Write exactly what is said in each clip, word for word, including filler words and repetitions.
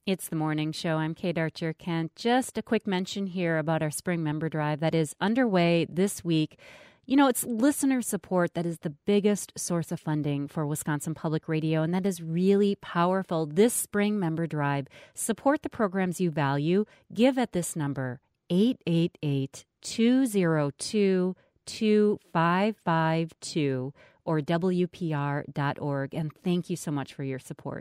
It's the morning show. I'm Kate Archer Kent. Just a quick mention here about our spring member drive that is underway this week. You know, it's listener support that is the biggest source of funding for Wisconsin Public Radio, and that is really powerful. This spring member drive, support the programs you value. Give at this number, eight eight eight, two oh two, two five five two or W P R dot org. And thank you so much for your support.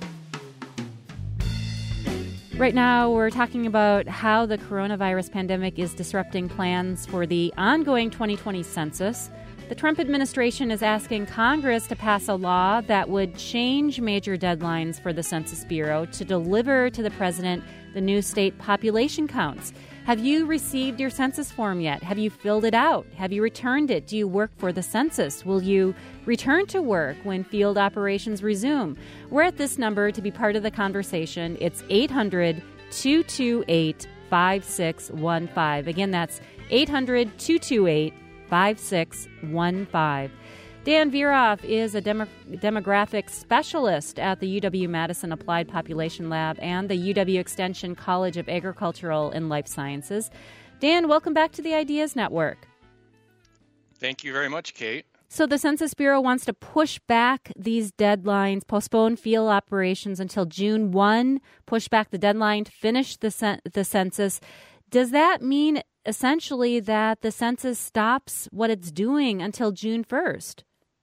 Right now, we're talking about how the coronavirus pandemic is disrupting plans for the ongoing twenty twenty census. The Trump administration is asking Congress to pass a law that would change major deadlines for the Census Bureau to deliver to the president the new state population counts. Have you received your census form yet? Have you filled it out? Have you returned it? Do you work for the census? Will you return to work when field operations resume? We're at this number to be part of the conversation. It's eight hundred, two two eight, five six one five. Again, that's eight hundred, two two eight, five six one five. Dan Viroff is a demo- demographic specialist at the U W-Madison Applied Population Lab and the U W Extension College of Agricultural and Life Sciences. Dan, welcome back to the Ideas Network. Thank you very much, Kate. So the Census Bureau wants to push back these deadlines, postpone field operations until June first, push back the deadline to finish the, cen- the census. Does that mean essentially that the census stops what it's doing until June first?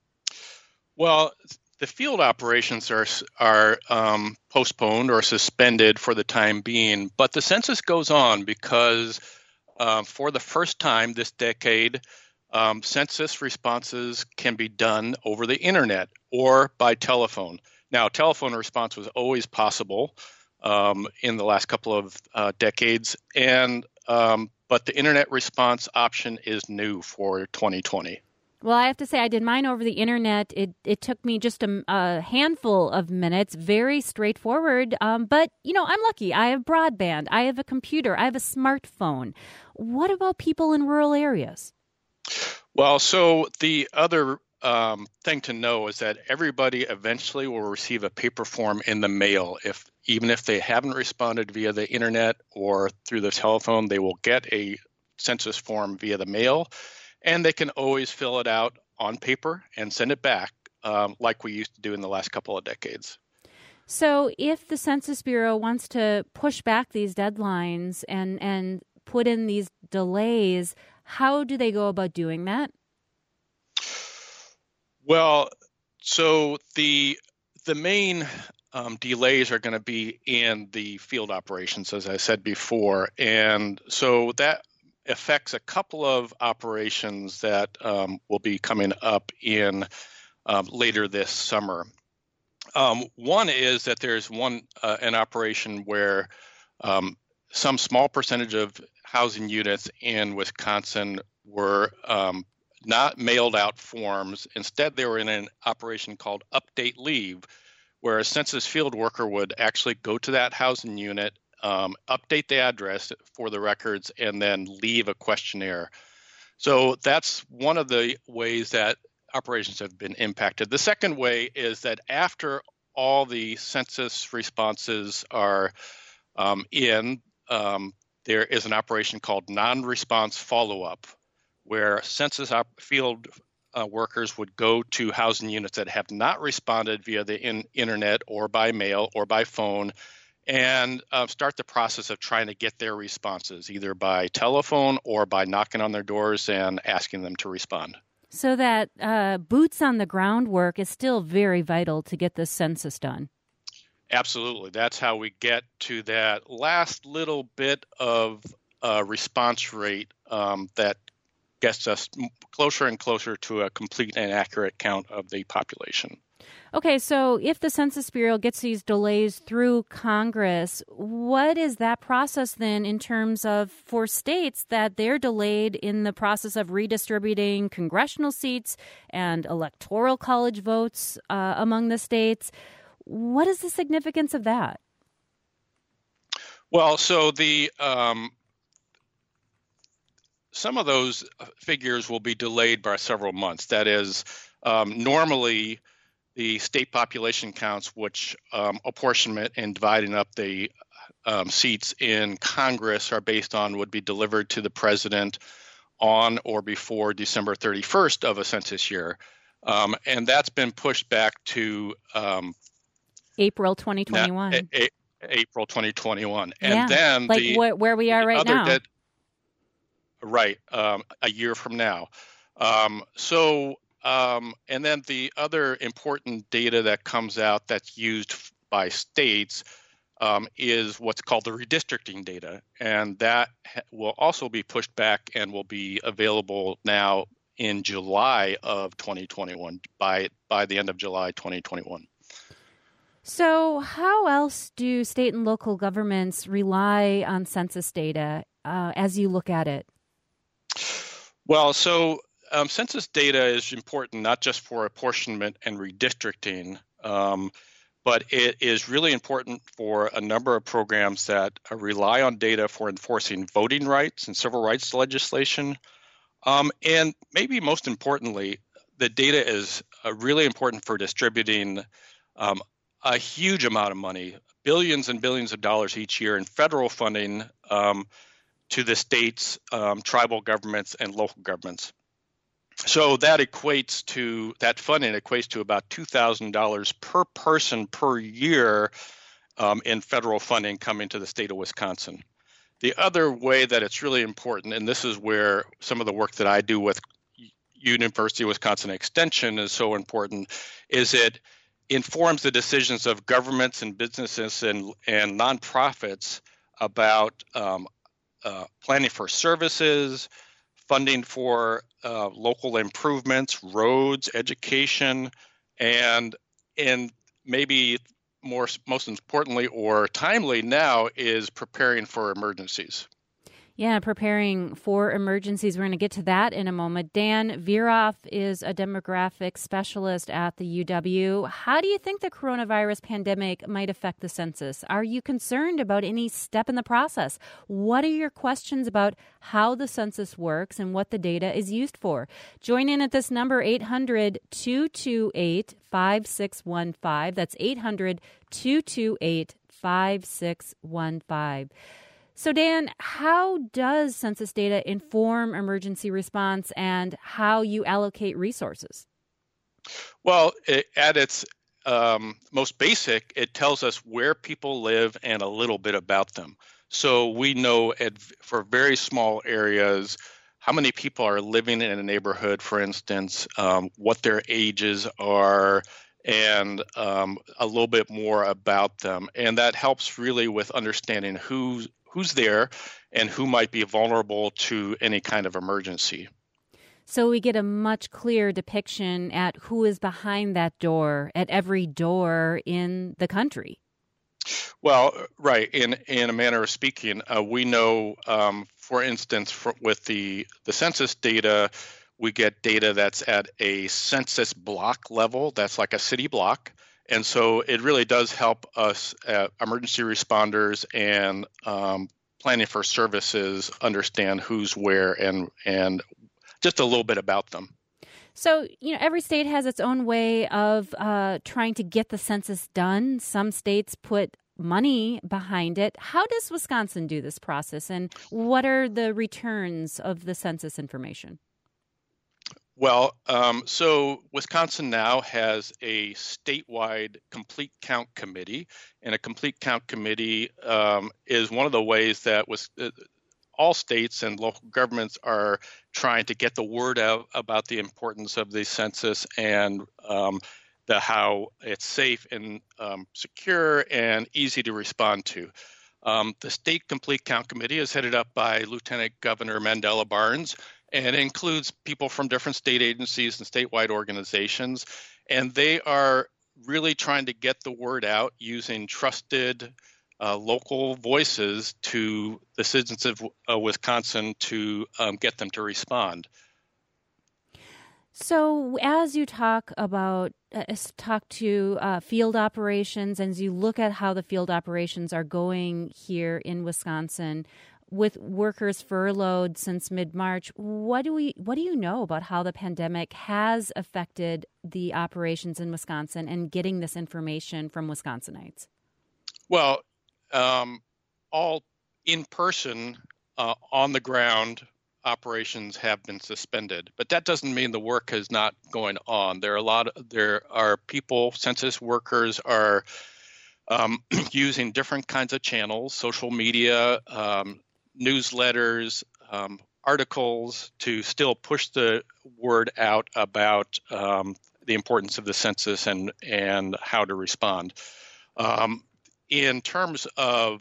Well, the field operations are are um, postponed or suspended for the time being, but the census goes on because uh, for the first time this decade, um, census responses can be done over the internet or by telephone. Now, telephone response was always possible um, in the last couple of uh, decades, and um, but the internet response option is new for twenty twenty. Well, I have to say I did mine over the internet. It it took me just a, a handful of minutes, very straightforward. Um, but, you know, I'm lucky. I have broadband. I have a computer. I have a smartphone. What about people in rural areas? Well, so the other um, thing to know is that everybody eventually will receive a paper form in the mail. If even if they haven't responded via the internet or through the telephone, they will get a census form via the mail. And they can always fill it out on paper and send it back um, like we used to do in the last couple of decades. So if the Census Bureau wants to push back these deadlines and, and put in these delays, how do they go about doing that? Well, so the the main um, delays are going to be in the field operations, as I said before. And so that affects a couple of operations that um, will be coming up in um, later this summer. Um, one is that there's one uh, an operation where um, some small percentage of housing units in Wisconsin were um, not mailed out forms. Instead, they were in an operation called Update Leave, where a census field worker would actually go to that housing unit, Um, update the address for the records, and then leave a questionnaire. So that's one of the ways that operations have been impacted. The second way is that after all the census responses are um, in, um, there is an operation called non-response follow-up, where census op- field uh, workers would go to housing units that have not responded via the in- internet or by mail or by phone, and uh, start the process of trying to get their responses, either by telephone or by knocking on their doors and asking them to respond. So that uh, boots on the ground work is still very vital to get this census done. Absolutely. That's how we get to that last little bit of uh, response rate um, that gets us closer and closer to a complete and accurate count of the population. Okay, so if the Census Bureau gets these delays through Congress, what is that process then in terms of for states that they're delayed in the process of redistributing congressional seats and electoral college votes uh, among the states? What is the significance of that? Well, so the um, some of those figures will be delayed by several months. That is, um, normally the state population counts, which um, apportionment and dividing up the um, seats in Congress are based on, would be delivered to the president on or before December thirty-first of a census year. Um, and that's been pushed back to um, April twenty twenty-one. Na- a- a- April twenty twenty-one. And yeah, then like the, wh- where we are right now. Dead, right, um, a year from now. Um, so, um, and then the other important data that comes out that's used by states um, is what's called the redistricting data. And that ha- will also be pushed back and will be available now in July of twenty twenty-one, by by the end of July twenty twenty-one. So how else do state and local governments rely on census data uh, as you look at it? Well, so um, census data is important not just for apportionment and redistricting, um, but it is really important for a number of programs that uh, rely on data for enforcing voting rights and civil rights legislation. Um, and maybe most importantly, the data is uh, really important for distributing um, a huge amount of money, billions and billions of dollars each year in federal funding um, to the states, um, tribal governments, and local governments. So that equates to, that funding equates to about two thousand dollars per person per year um, in federal funding coming to the state of Wisconsin. The other way that it's really important, and this is where some of the work that I do with University of Wisconsin Extension is so important, is it informs the decisions of governments and businesses and, and nonprofits about um, uh, planning for services, funding for uh, local improvements, roads, education, and and maybe more most importantly or timely now is preparing for emergencies. Yeah, preparing for emergencies. We're going to get to that in a moment. Dan Viroff is a demographic specialist at the U W. How do you think the coronavirus pandemic might affect the census? Are you concerned about any step in the process? What are your questions about how the census works and what the data is used for? Join in at this number, eight hundred, two two eight, five six one five. That's eight hundred, two two eight, five six one five. So, Dan, how does census data inform emergency response and how you allocate resources? Well, it, at its um, most basic, it tells us where people live and a little bit about them. So we know at, for very small areas how many people are living in a neighborhood, for instance, um, what their ages are, and um, a little bit more about them. And that helps really with understanding who's who's there and who might be vulnerable to any kind of emergency. So we get a much clearer depiction at who is behind that door at every door in the country. Well, right. In in a manner of speaking, uh, we know, um, for instance, for, with the, the census data, we get data that's at a census block level. That's like a city block. And so it really does help us, uh, emergency responders and um, planning for services, understand who's where and and just a little bit about them. So, you know, every state has its own way of uh, trying to get the census done. Some states put money behind it. How does Wisconsin do this process, and what are the returns of the census information? Well, um, so Wisconsin now has a statewide complete count committee, and a complete count committee um, is one of the ways that was uh, all states and local governments are trying to get the word out about the importance of the census and um, the how it's safe and um, secure and easy to respond to. Um, the State Complete Count Committee is headed up by Lieutenant Governor Mandela Barnes, and it includes people from different state agencies and statewide organizations. And they are really trying to get the word out using trusted uh, local voices to the citizens of uh, Wisconsin to um, get them to respond. So as you talk about, uh, talk to uh, field operations, and as you look at how the field operations are going here in Wisconsin, with workers furloughed since mid-March, what do we what do you know about how the pandemic has affected the operations in Wisconsin and getting this information from Wisconsinites? Well, um, all in-person, uh, on-the-ground operations have been suspended, but that doesn't mean the work is not going on. There are a lot of, there are people, census workers are um, using different kinds of channels, social media, um, newsletters, um, articles to still push the word out about um, the importance of the census and, and how to respond. Um, in terms of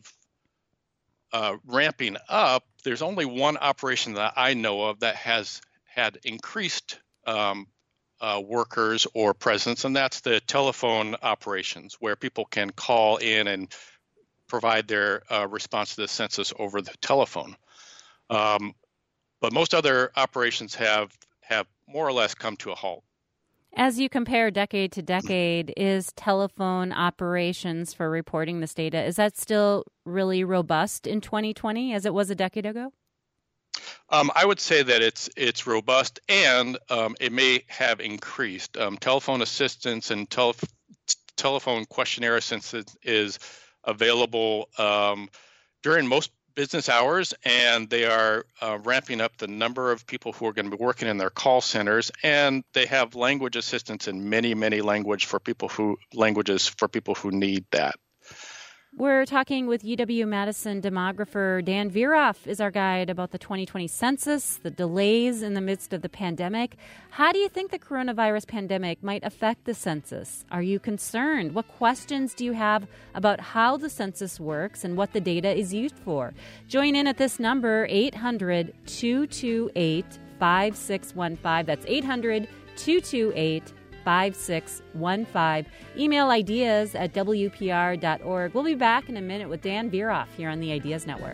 uh, ramping up, there's only one operation that I know of that has had increased um, uh, workers or presence, and that's the telephone operations, where people can call in and provide their uh, response to the census over the telephone. Um, but most other operations have have more or less come to a halt. As you compare decade to decade, is telephone operations for reporting this data, is that still really robust in twenty twenty as it was a decade ago? Um, I would say that it's it's robust, and um, it may have increased. Um, telephone assistance and tele- telephone questionnaire assistance is available um, during most business hours, and they are uh, ramping up the number of people who are going to be working in their call centers, and they have language assistance in many, many language for people who languages for people who need that. We're talking with U W-Madison demographer Dan Viroff is our guide about the twenty twenty census, the delays in the midst of the pandemic. How do you think the coronavirus pandemic might affect the census? Are you concerned? What questions do you have about how the census works and what the data is used for? Join in at this number, eight hundred, two two eight, five six one five. That's eight hundred, two two eight, five six one five. Email ideas at W P R dot org. We'll be back in a minute with Dan Viroff here on the Ideas Network.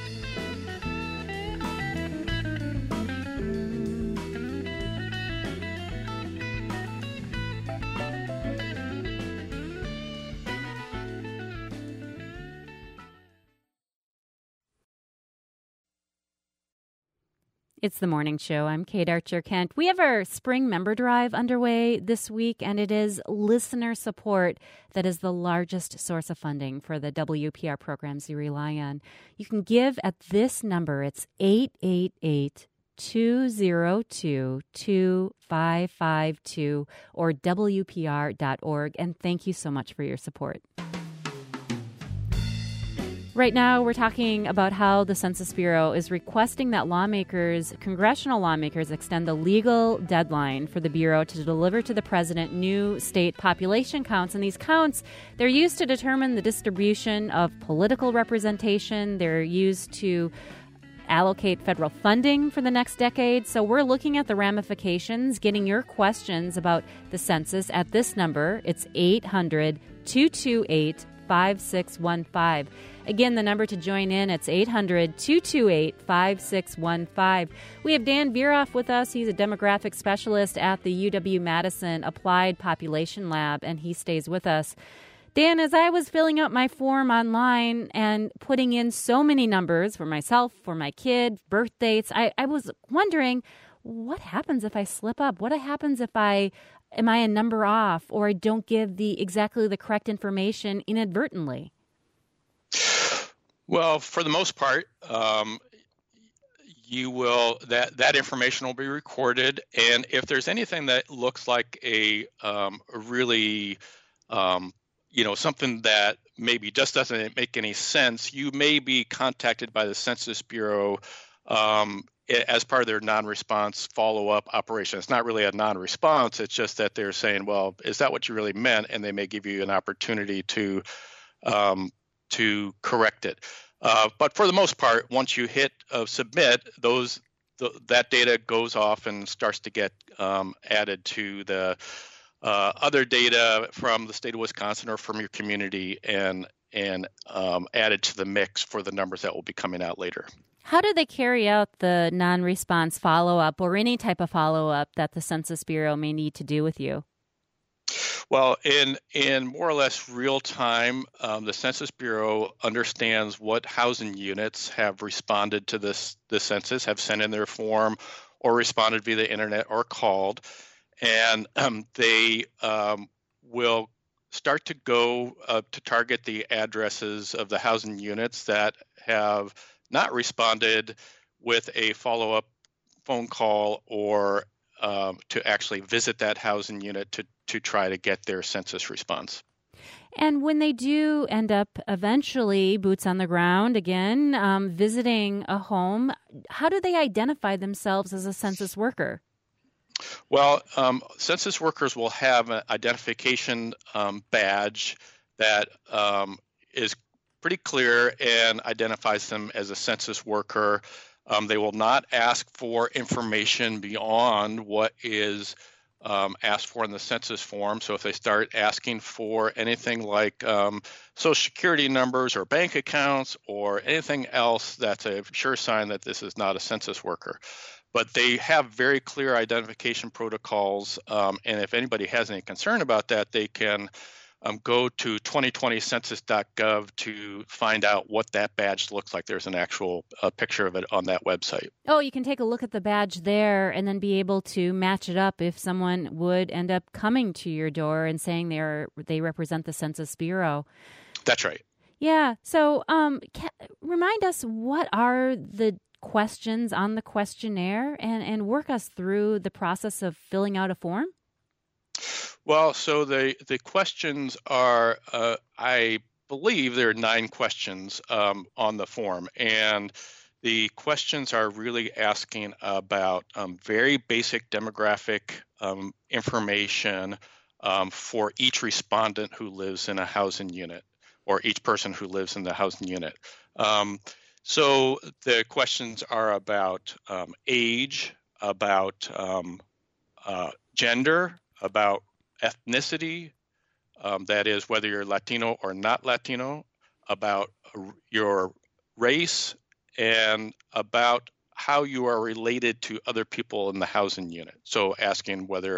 It's the morning show. I'm Kate Archer-Kent. We have our spring member drive underway this week, and it is listener support that is the largest source of funding for the W P R programs you rely on. You can give at this number. It's eight eight eight, two oh two, two five five two or W P R dot org. And thank you so much for your support. Right now, we're talking about how the Census Bureau is requesting that lawmakers, congressional lawmakers, extend the legal deadline for the Bureau to deliver to the president new state population counts. And these counts, they're used to determine the distribution of political representation. They're used to allocate federal funding for the next decade. So we're looking at the ramifications, getting your questions about the census at this number. It's eight hundred, two two eight, five six one five. Again, the number to join in, it's eight hundred, two two eight, five six one five. We have Dan Viroff with us. He's a demographic specialist at the U W-Madison Applied Population Lab, and he stays with us. Dan, as I was filling out my form online and putting in so many numbers for myself, for my kid, birth dates, I, I was wondering, what happens if I slip up? What happens if I, am I a number off or I don't give the exactly the correct information inadvertently? Well, for the most part, um, you will that that information will be recorded, and if there's anything that looks like a, um, a really, um, you know, something that maybe just doesn't make any sense, you may be contacted by the Census Bureau um, as part of their non-response follow-up operation. It's not really a non-response; it's just that they're saying, "Well, is that what you really meant?" And they may give you an opportunity to. Um, to correct it. Uh, but for the most part, once you hit uh, submit, those the, that data goes off and starts to get um, added to the uh, other data from the state of Wisconsin or from your community and and um, added to the mix for the numbers that will be coming out later. How do they carry out the non-response follow-up or any type of follow-up that the Census Bureau may need to do with you? Well, in in more or less real time, um, the Census Bureau understands what housing units have responded to this the census, have sent in their form, or responded via the internet or called, and um, they um, will start to go uh, to target the addresses of the housing units that have not responded with a follow-up phone call or um, to actually visit that housing unit to, to try to get their census response. And when they do end up eventually boots on the ground again, um, visiting a home, how do they identify themselves as a census worker? Well, um, census workers will have an identification um, badge that um, is pretty clear and identifies them as a census worker. Um, they will not ask for information beyond what is um, asked for in the census form. So if they start asking for anything like um, Social Security numbers or bank accounts or anything else, that's a sure sign that this is not a census worker. But they have very clear identification protocols, um, and if anybody has any concern about that, they can um, go to twenty twenty census dot gov to find out what that badge looks like. There's an actual uh, picture of it on that website. Oh, you can take a look at the badge there and then be able to match it up if someone would end up coming to your door and saying they are they represent the Census Bureau. That's right. Yeah. So um, can, remind us, what are the questions on the questionnaire, and, and work us through the process of filling out a form? Well, so the, the questions are, uh, I believe there are nine questions um, on the form, and the questions are really asking about um, very basic demographic um, information um, for each respondent who lives in a housing unit, or each person who lives in the housing unit. Um, So the questions are about um, age, about um, uh, gender, about ethnicity, um, that is whether you're Latino or not Latino, about your race, and about how you are related to other people in the housing unit. So asking whether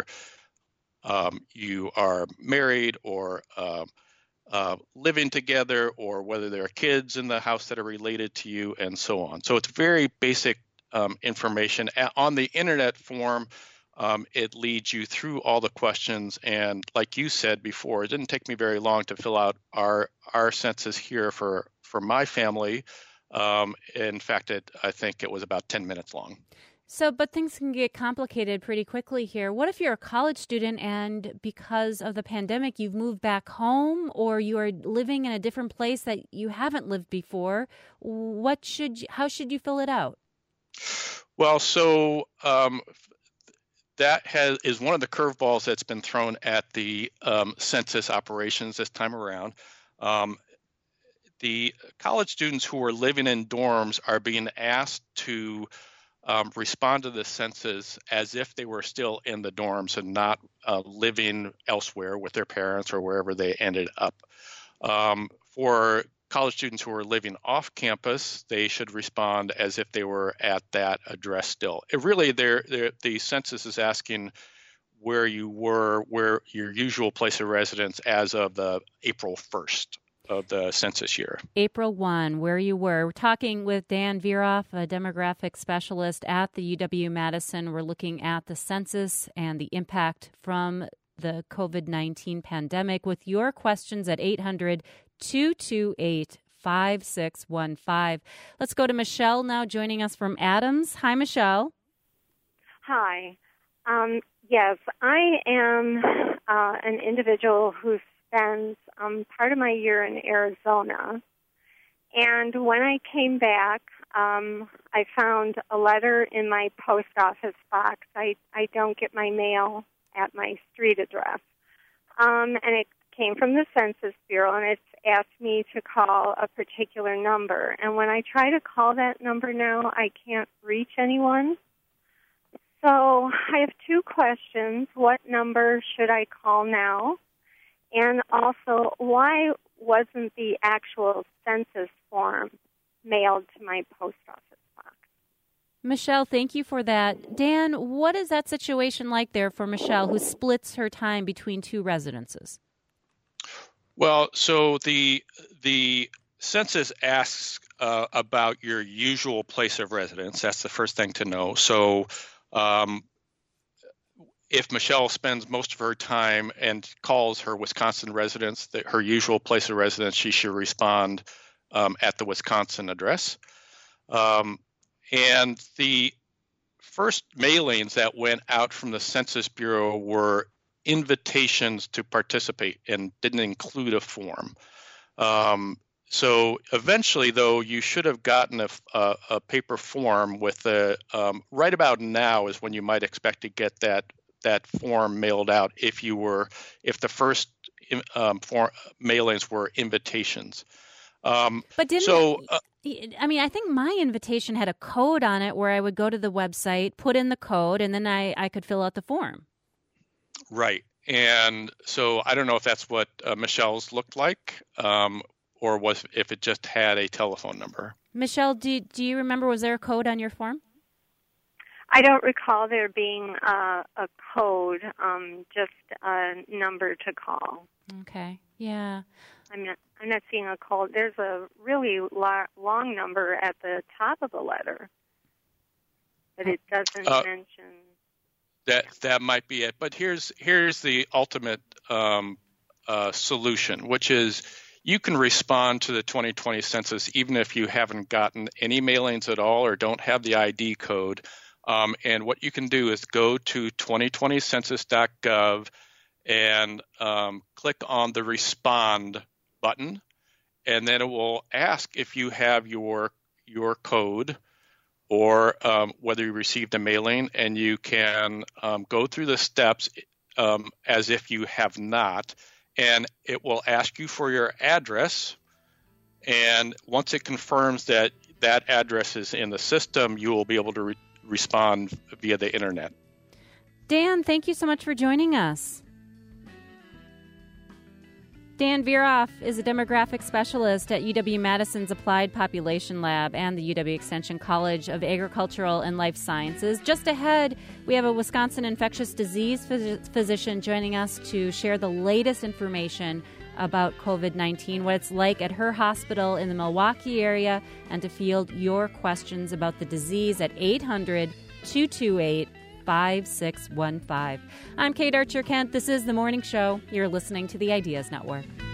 um, you are married or um, Uh, living together, or whether there are kids in the house that are related to you, and so on. So it's very basic um, information. On the internet form, um, it leads you through all the questions. And like you said before, it didn't take me very long to fill out our our census here for, for my family. Um, in fact, it, I think it was about ten minutes long. So, but things can get complicated pretty quickly here. What if you're a college student and because of the pandemic, you've moved back home, or you are living in a different place that you haven't lived before? What should you, how should you fill it out? Well, so um, that has is one of the curveballs that's been thrown at the um, census operations this time around. Um, the college students who are living in dorms are being asked to Um, respond to the census as if they were still in the dorms and not uh, living elsewhere with their parents or wherever they ended up. Um, for college students who are living off campus, they should respond as if they were at that address still. It really, they're, they're, the census is asking where you were, where your usual place of residence as of the April first. Of the census year. April first, where you were. We're talking with Dan Viroff, a demographic specialist at the U W-Madison. We're looking at the census and the impact from the covid nineteen pandemic with your questions at eight hundred, two two eight, five six one five. Let's go to Michelle now, joining us from Adams. Hi, Michelle. Hi. Um, yes, I am uh, an individual who's spends um, part of my year in Arizona. And when I came back, um, I found a letter in my post office box. I, I don't get my mail at my street address. Um, and it came from the Census Bureau, and it's asked me to call a particular number. And when I try to call that number now, I can't reach anyone. So I have two questions. What number should I call now? And also, why wasn't the actual census form mailed to my post office box? Michelle, thank you for that. Dan, what is that situation like there for Michelle, who splits her time between two residences? Well, so the the census asks uh, about your usual place of residence. That's the first thing to know. So um, if Michelle spends most of her time and calls her Wisconsin residence, the, her usual place of residence, she should respond um, at the Wisconsin address. Um, and the first mailings that went out from the Census Bureau were invitations to participate and didn't include a form. Um, so eventually, though, you should have gotten a, a, a paper form with the, um, right about now is when you might expect to get that that form mailed out if you were, if the first um, form, mailings were invitations. Um, but didn't so, uh, I mean, I think my invitation had a code on it where I would go to the website, put in the code, and then I, I could fill out the form. Right. And so I don't know if that's what uh, Michelle's looked like, um, or was if it just had a telephone number. Michelle, do, do you remember, was there a code on your form? I don't recall there being uh, a code, um, just a number to call. Okay, yeah. I'm not, I'm not seeing a code. There's a really lo- long number at the top of the letter, but it doesn't uh, mention... That that might be it. But here's here's the ultimate um, uh, solution, which is you can respond to the twenty twenty census even if you haven't gotten any mailings at all or don't have the I D code. Um, and what you can do is go to twenty twenty census dot gov and um, click on the respond button, and then it will ask if you have your your code or um, whether you received a mailing, and you can um, go through the steps um, as if you have not, and it will ask you for your address, and once it confirms that that address is in the system, you will be able to re- respond via the internet. Dan, thank you so much for joining us. Dan Viroff is a demographic specialist at U W-Madison's Applied Population Lab and the U W Extension College of Agricultural and Life Sciences. Just ahead, we have a Wisconsin infectious disease phys- physician joining us to share the latest information about covid nineteen, what it's like at her hospital in the Milwaukee area, and to field your questions about the disease at eight hundred, two two eight, five six one five. I'm Kate Archer-Kent. This is The Morning Show. You're listening to the Ideas Network.